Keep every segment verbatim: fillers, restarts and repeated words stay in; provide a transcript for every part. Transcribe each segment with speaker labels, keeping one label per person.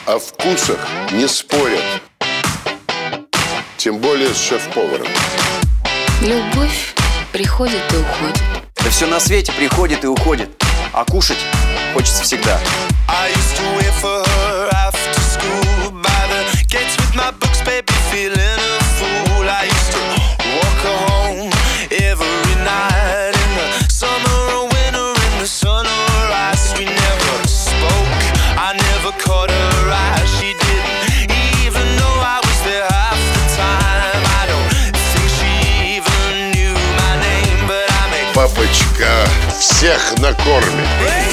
Speaker 1: О вкусах не спорят. Тем более с шеф-поваром.
Speaker 2: Любовь приходит и уходит.
Speaker 3: Да все на свете приходит и уходит, а кушать хочется всегда.
Speaker 1: Папочка всех накормит.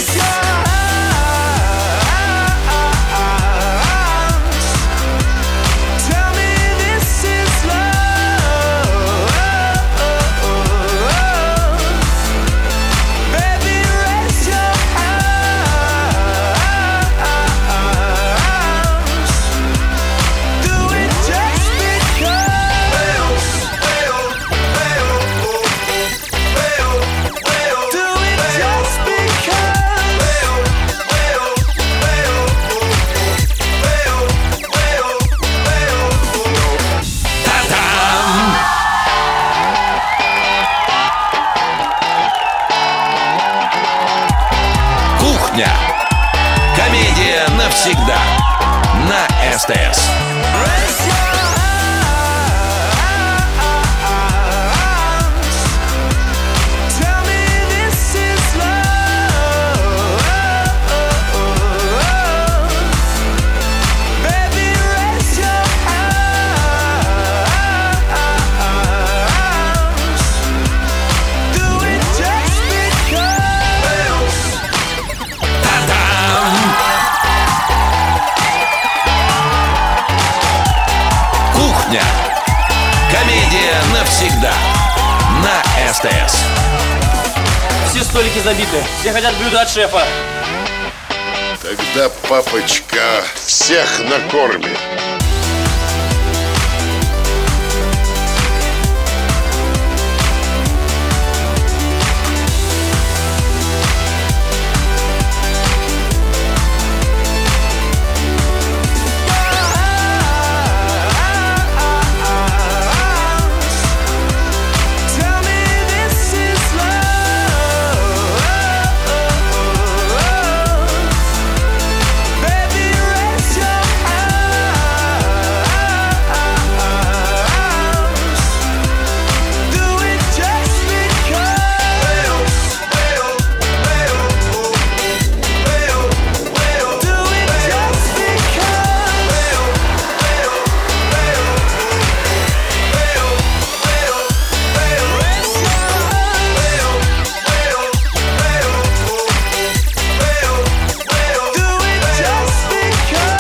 Speaker 4: Кухня. Комедия навсегда. На СТС. Комедия навсегда. На СТС.
Speaker 5: Все столики забиты. Все хотят блюда от шефа.
Speaker 1: Тогда папочка всех накормит.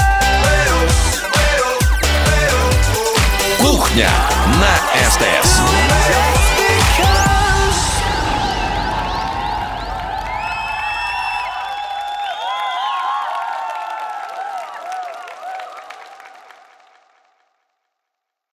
Speaker 4: Кухня на СТС.